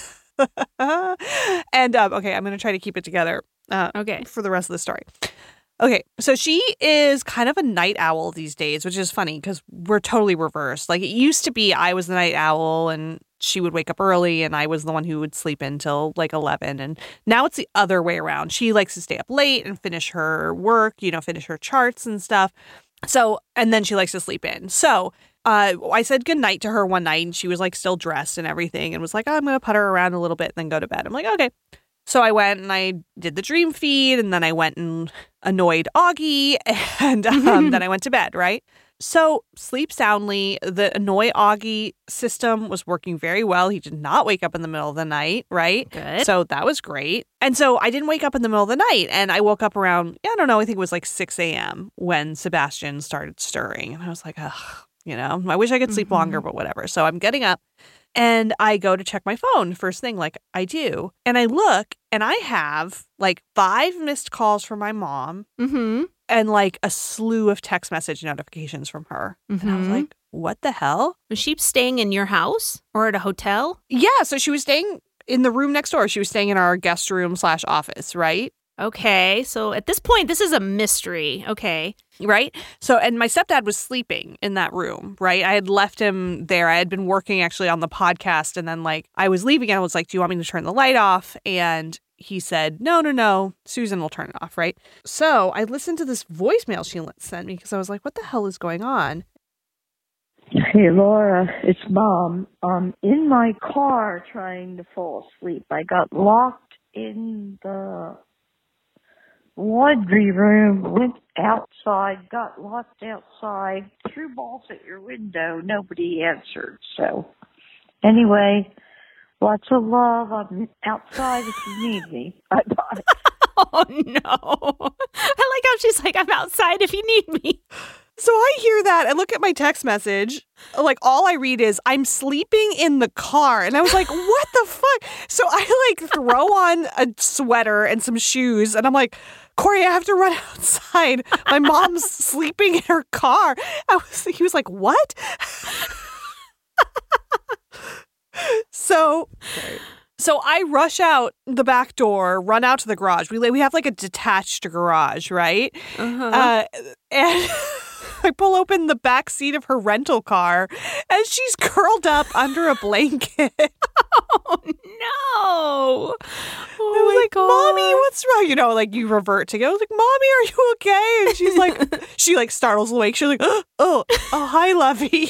And, okay, I'm going to try to keep it together. Okay. For the rest of the story. Okay, so she is kind of a night owl these days, which is funny because we're totally reversed. Like, it used to be I was the night owl and she would wake up early and I was the one who would sleep until like 11. And now it's the other way around. She likes to stay up late and finish her work, you know, finish her charts and stuff. So, and then she likes to sleep in. So I said goodnight to her one night and she was like still dressed and everything and was like, oh, I'm going to put her around a little bit and then go to bed. I'm like, okay. So I went and I did the dream feed and then I went and annoyed Augie and then I went to bed, right? So sleep soundly. The Annoy Augie system was working very well. He did not wake up in the middle of the night, right? Good. So that was great. And so I didn't wake up in the middle of the night. And I woke up around, I don't know, I think it was like 6 a.m. when Sebastian started stirring. And I was like, ugh, I wish I could sleep longer, but whatever. So I'm getting up and I go to check my phone first thing, like I do. And I look and I have like 5 missed calls from my mom. And like a slew of text message notifications from her. And I was like, what the hell? Was she staying in your house or at a hotel? Yeah. So she was staying in the room next door. She was staying in our guest room / office, right? Okay. So at this point, this is a mystery. Okay. Right? So, and my stepdad was sleeping in that room, right? I had left him there. I had been working actually on the podcast. And then like I was leaving and I was like, do you want me to turn the light off? And he said, no, Susan will turn it off, right? So I listened to this voicemail she sent me because I was like, what the hell is going on? Hey, Laura, it's Mom. I'm in my car trying to fall asleep. I got locked in the laundry room, went outside, got locked outside, threw balls at your window. Nobody answered. So anyway, lots of love. I'm outside if you need me. Bye-bye. Oh, no. I like how she's like, I'm outside if you need me. So I hear that. I look at my text message. Like, all I read is, I'm sleeping in the car. And I was like, what the fuck? So I, like, throw on a sweater and some shoes. And I'm like, Corey, I have to run outside. My mom's sleeping in her car. He was like, what? So I rush out the back door, run out to the garage. We have like a detached garage, right? And I pull open the back seat of her rental car, and she's curled up under a blanket. Oh, no. I was like, God. Mommy, what's wrong? Like you revert to go. I was like, Mommy, are you okay? And she's like, she like startles awake. She's like, oh, hi, lovey.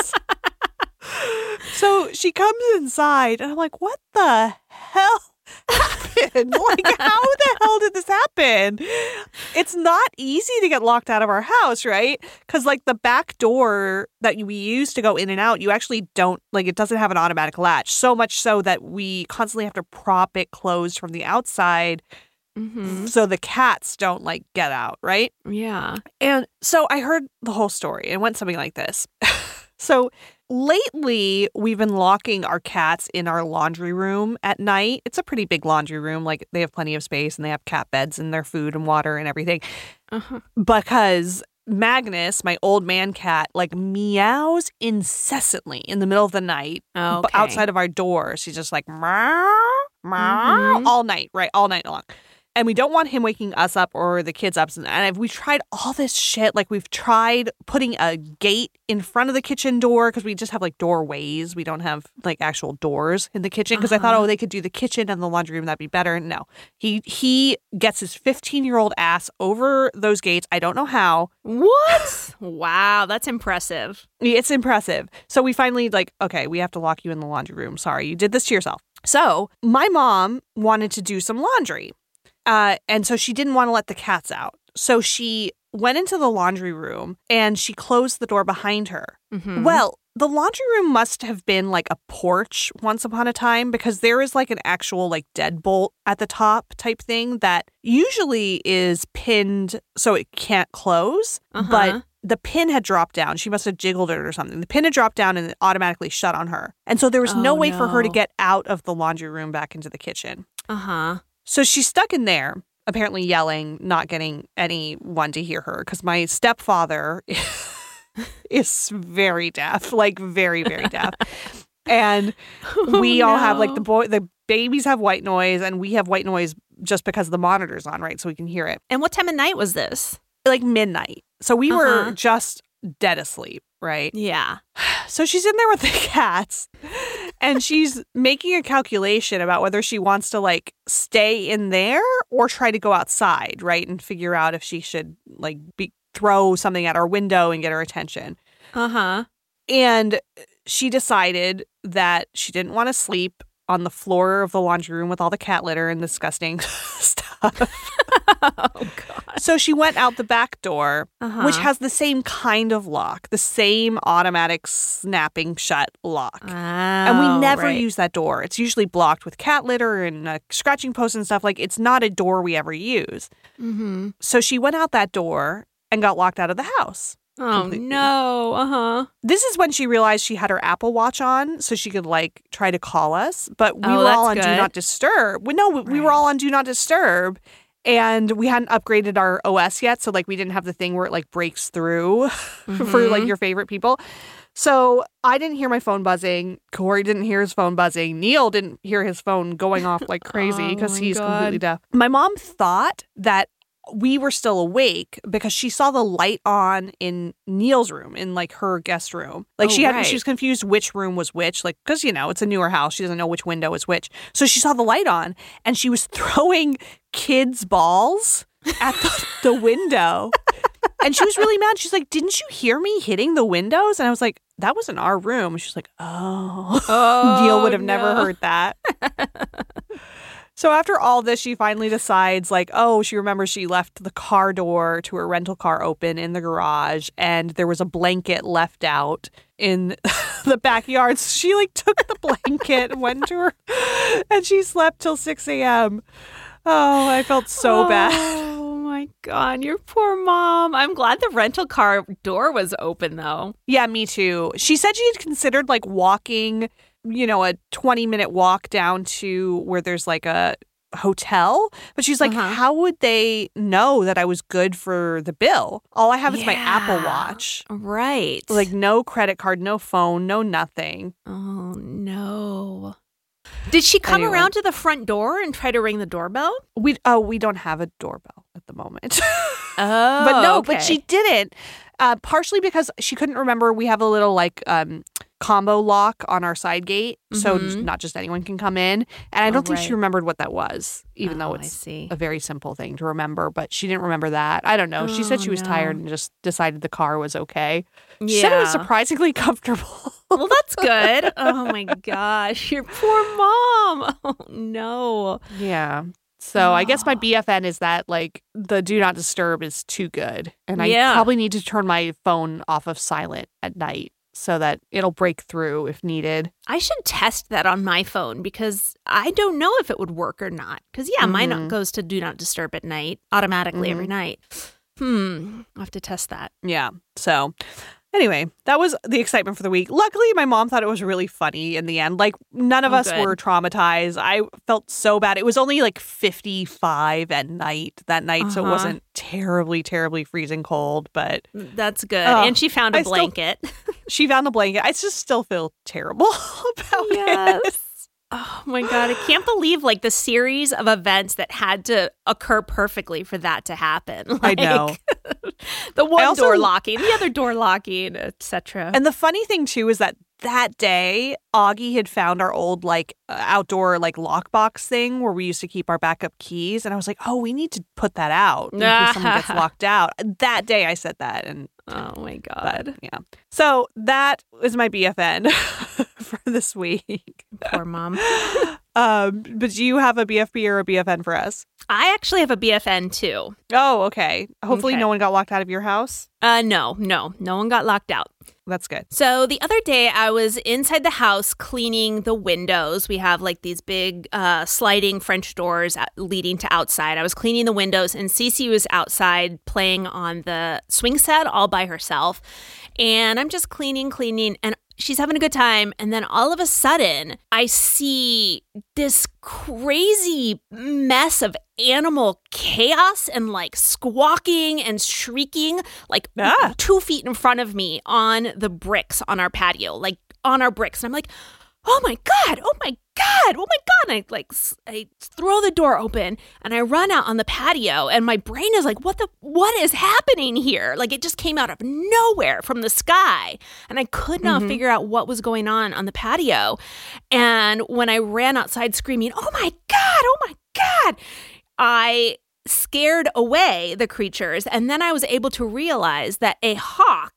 So she comes inside, and I'm like, what the hell happened? Like, how the hell did this happen? It's not easy to get locked out of our house, right? Because, like, the back door that we use to go in and out, you actually don't, like, it doesn't have an automatic latch. So much so that we constantly have to prop it closed from the outside so the cats don't, like, get out, right? Yeah. And so I heard the whole story. It went something like this. So lately, we've been locking our cats in our laundry room at night. It's a pretty big laundry room. Like, they have plenty of space, and they have cat beds and their food and water and everything. Because Magnus, my old man cat, like meows incessantly in the middle of the night outside of our door. She's just like meow, meow all night, right? All night long. And we don't want him waking us up or the kids up. And we've tried all this shit. Like, we've tried putting a gate in front of the kitchen door because we just have, like, doorways. We don't have, like, actual doors in the kitchen because I thought, they could do the kitchen and the laundry room. That'd be better. No. He gets his 15-year-old ass over those gates. I don't know how. What? Wow, that's impressive. It's impressive. So we finally, like, okay, we have to lock you in the laundry room. Sorry, you did this to yourself. So my mom wanted to do some laundry. And so she didn't want to let the cats out. So she went into the laundry room and she closed the door behind her. Well, the laundry room must have been like a porch once upon a time because there is like an actual like deadbolt at the top type thing that usually is pinned so it can't close. But the pin had dropped down. She must have jiggled it or something. The pin had dropped down and it automatically shut on her. And so there was no way for her to get out of the laundry room back into the kitchen. So she's stuck in there, apparently yelling, not getting anyone to hear her, because my stepfather is very deaf, like very, very deaf. And we all have, like, the babies have white noise, and we have white noise just because the monitor's on, right? So we can hear it. And what time of night was this? Like midnight. So we were just dead asleep, right? Yeah. So she's in there with the cats and she's making a calculation about whether she wants to like stay in there or try to go outside, right? And figure out if she should like throw something at our window and get her attention. And she decided that she didn't want to sleep on the floor of the laundry room with all the cat litter and disgusting stuff. Oh, God. So she went out the back door, which Uh-huh. has the same kind of lock, the same automatic snapping shut lock. And we never use that door. It's usually blocked with cat litter and scratching posts and stuff. Like, it's not a door we ever use. Mm-hmm. So she went out that door and got locked out of the house. Oh, Completely. no. Uh-huh. This is when she realized she had her Apple Watch on so she could, like, try to call us. But we Oh, were all on that's Do good. Not Disturb. We were all on Do Not Disturb. And we hadn't upgraded our OS yet. So, like, we didn't have the thing where it, like, breaks through for, like, your favorite people. So I didn't hear my phone buzzing. Corey didn't hear his phone buzzing. Neil didn't hear his phone going off like crazy because my he's God. completely deaf. My mom thought that we were still awake because she saw the light on in Neil's room, in like her guest room. Like Oh, she right. was confused which room was which, like, because, you know, it's a newer house. She doesn't know which window is which. So she saw the light on and she was throwing kids' balls at the window. And she was really mad. She's like, didn't you hear me hitting the windows? And I was like, that was in our room. She's like, oh. Neil would have never heard that. So after all this, she finally decides, like, oh, she remembers she left the car door to her rental car open in the garage, and there was a blanket left out in the backyard. So she, like, took the blanket and went to her, and she slept till 6 a.m. Oh, I felt so bad. Oh, my God. Your poor mom. I'm glad the rental car door was open, though. Yeah, me too. She said she had considered, like, walking, you know, a 20-minute walk down to where there's like a hotel. But she's like, how would they know that I was good for the bill? All I have is my Apple Watch. Right. Like, no credit card, no phone, no nothing. Oh, no. Did she come Anyway. around to the front door and try to ring the doorbell? We don't have a doorbell at the moment. Oh, But no, okay. but she didn't. Partially because she couldn't remember. We have a little like combo lock on our side gate, so not just anyone can come in. And I don't think she right. remembered what that was, even though I it's see. a very simple thing to remember. But she didn't remember that. I don't know. She said she was tired and just decided the car was okay. She said it was surprisingly comfortable. Well, that's good. Oh, my gosh. Your poor mom. Oh, no. Yeah. So I guess my BFN is that, like, the Do Not Disturb is too good. And I probably need to turn my phone off of silent at night so that it'll break through if needed. I should test that on my phone because I don't know if it would work or not. Because, mine goes to Do Not Disturb at night automatically every night. I'll have to test that. Yeah. So anyway, that was the excitement for the week. Luckily, my mom thought it was really funny in the end. Like, none of us good. were traumatized. I felt so bad. It was only like 55 that night, so it wasn't terribly, terribly freezing cold, but That's good. Oh, and she found a blanket. she found a blanket. I just still feel terrible about it. Yes. Oh my God. I can't believe like the series of events that had to occur perfectly for that to happen. I know. The one also- door locking, the other door locking, etc. And the funny thing, too, is that day, Augie had found our old, like, outdoor, like, lockbox thing where we used to keep our backup keys. And I was like, oh, we need to put that out in case someone gets locked out. That day I said that. And Oh my God. but, yeah. So that is my BFN for this week. Poor mom. But do you have a BFP or a BFN for us? I actually have a BFN too. Oh, okay. Hopefully Okay. no one got locked out of your house. No one got locked out. That's good. So the other day I was inside the house cleaning the windows. We have like these big sliding French doors leading to outside. I was cleaning the windows and Cece was outside playing on the swing set all by herself. And I'm just cleaning and she's having a good time. And then all of a sudden I see this crazy mess of animal chaos and like squawking and shrieking like 2 feet in front of me on the bricks on our patio, like on our bricks. And I'm like, oh my God. And I throw the door open and I run out on the patio and my brain is like, what is happening here? Like it just came out of nowhere from the sky. And I could not figure out what was going on the patio. And when I ran outside screaming, oh my God, I scared away the creatures. And then I was able to realize that a hawk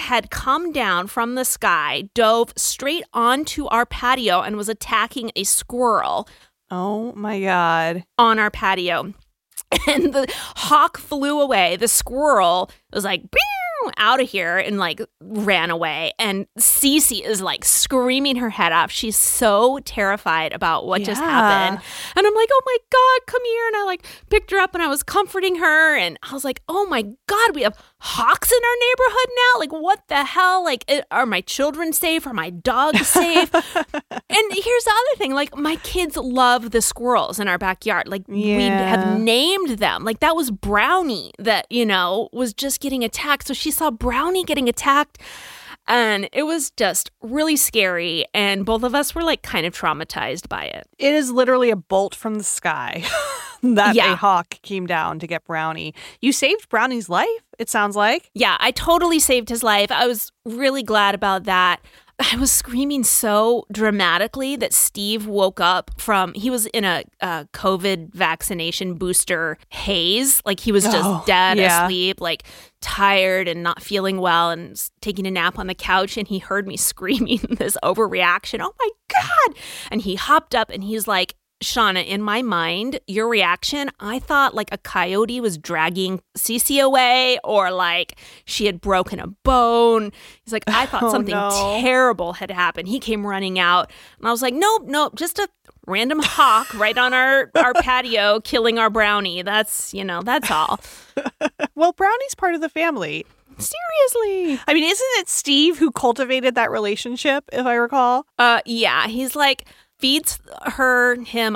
had come down from the sky, dove straight onto our patio, and was attacking a squirrel. Oh, my God. On our patio. And the hawk flew away. The squirrel was like, out of here, and like ran away. And Cece is like screaming her head off. She's so terrified about what just happened. And I'm like, oh my God, come here. And I like picked her up and I was comforting her. And I was like, oh my God, we have hawks in our neighborhood now? Like, what the hell? Like, are my children safe? Are my dogs safe? And here's the other thing. Like, my kids love the squirrels in our backyard. Like, we have named them. Like, that was Brownie that, was just getting attacked. So she saw Brownie getting attacked. And it was just really scary. And both of us were like kind of traumatized by it. It is literally a bolt from the sky that a hawk came down to get Brownie. You saved Brownie's life, it sounds like. Yeah, I totally saved his life. I was really glad about that. I was screaming so dramatically that Steve woke up he was in a COVID vaccination booster haze. Like, he was just dead asleep, like tired and not feeling well, and taking a nap on the couch. And he heard me screaming this overreaction. Oh my God. And he hopped up and he's like, Shauna, in my mind, your reaction, I thought like a coyote was dragging Cece away, or like she had broken a bone. He's like, I thought something terrible had happened. He came running out, and I was like, nope, just a random hawk right on our patio killing our Brownie. That's all. Well, Brownie's part of the family. Seriously. I mean, isn't it Steve who cultivated that relationship, if I recall? Yeah, he's like, feeds her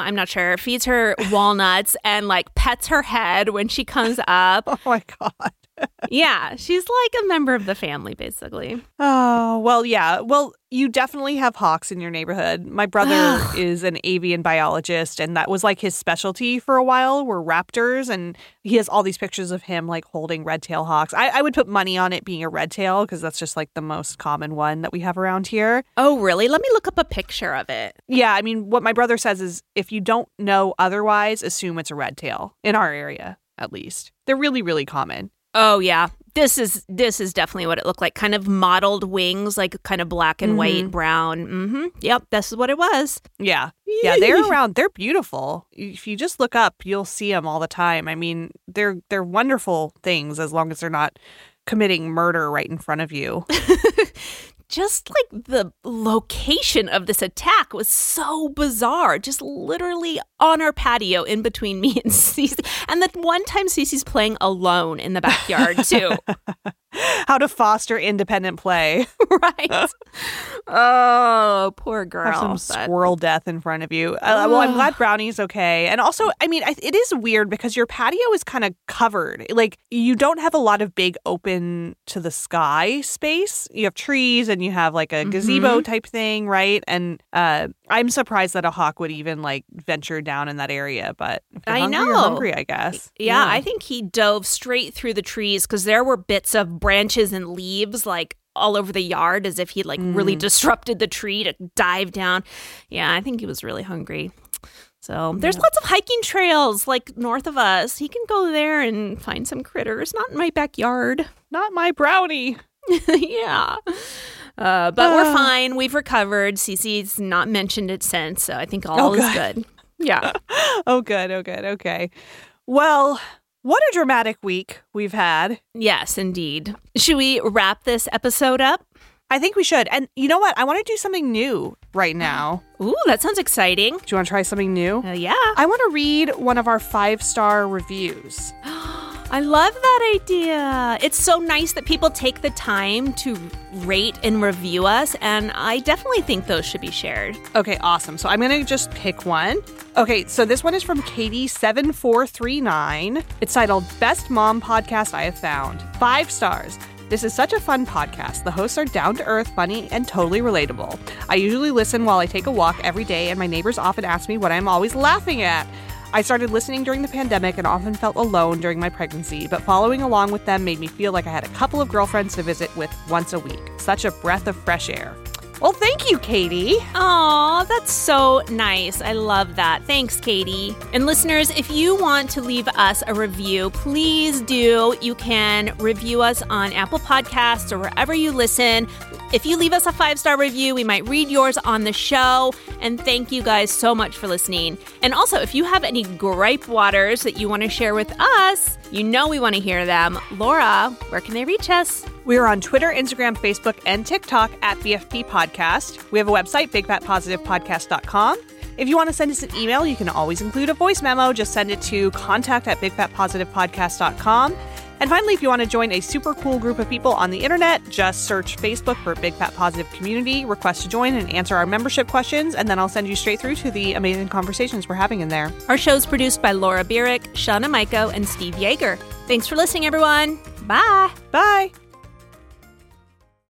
walnuts and like pets her head when she comes up. Oh my God. Yeah, she's like a member of the family, basically. Oh, well, yeah. Well, you definitely have hawks in your neighborhood. My brother is an avian biologist, and that was like his specialty for a while, were raptors. And he has all these pictures of him like holding red-tailed hawks. I would put money on it being a red-tail, because that's just like the most common one that we have around here. Oh, really? Let me look up a picture of it. Yeah, I mean, what my brother says is if you don't know otherwise, assume it's a red-tail, in our area, at least. They're really, really common. Oh, yeah. This is definitely what it looked like. Kind of mottled wings, like kind of black and white, brown. Mm-hmm. Yep, this is what it was. Yeah. Yeah, they're around. They're beautiful. If you just look up, you'll see them all the time. I mean, they're wonderful things as long as they're not committing murder right in front of you. Just like the location of this attack was so bizarre. Just literally on our patio in between me and Cece. And that one time Cece's playing alone in the backyard too. How to foster independent play. Right. Oh, poor girl. Have some squirrel death in front of you. Well, I'm glad Brownie's okay. And also, I mean, it is weird because your patio is kind of covered. Like, you don't have a lot of big open to the sky space. You have trees and you have like a gazebo type thing, right? And I'm surprised that a hawk would even like venture down in that area. But if you're hungry, you're hungry, I guess. Yeah, I think he dove straight through the trees because there were bits of branches and leaves like all over the yard, as if he like really disrupted the tree to dive down. Yeah, I think he was really hungry. So there's lots of hiking trails like north of us. He can go there and find some critters. Not in my backyard. Not my Brownie. Yeah. But we're fine. We've recovered. Cece's not mentioned it since, so I think all is good. Yeah. Oh, good. Okay. Well, what a dramatic week we've had. Yes, indeed. Should we wrap this episode up? I think we should. And you know what? I want to do something new right now. Ooh, that sounds exciting. Do you want to try something new? Yeah. I want to read one of our 5-star reviews. I love that idea. It's so nice that people take the time to rate and review us, and I definitely think those should be shared. Okay, awesome. So I'm going to just pick one. Okay, so this one is from Katie7439. It's titled Best Mom Podcast I Have Found. 5 stars. This is such a fun podcast. The hosts are down-to-earth, funny, and totally relatable. I usually listen while I take a walk every day, and my neighbors often ask me what I'm always laughing at. I started listening during the pandemic and often felt alone during my pregnancy, but following along with them made me feel like I had a couple of girlfriends to visit with once a week. Such a breath of fresh air. Well, thank you, Katie. Aw, that's so nice. I love that. Thanks, Katie. And listeners, if you want to leave us a review, please do. You can review us on Apple Podcasts or wherever you listen. If you leave us a 5-star review, we might read yours on the show. And thank you guys so much for listening. And also, if you have any gripe waters that you want to share with us, you know we want to hear them. Laura, where can they reach us? We're on Twitter, Instagram, Facebook, and TikTok at BFP Podcast. We have a website, bigfatpositivepodcast.com. If you want to send us an email, you can always include a voice memo. Just send it to contact@bigfatpositivepodcast.com. And finally, if you want to join a super cool group of people on the internet, just search Facebook for Big Fat Positive Community, request to join, and answer our membership questions, and then I'll send you straight through to the amazing conversations we're having in there. Our show's produced by Laura Bierick, Shauna Maiko, and Steve Yeager. Thanks for listening, everyone. Bye. Bye.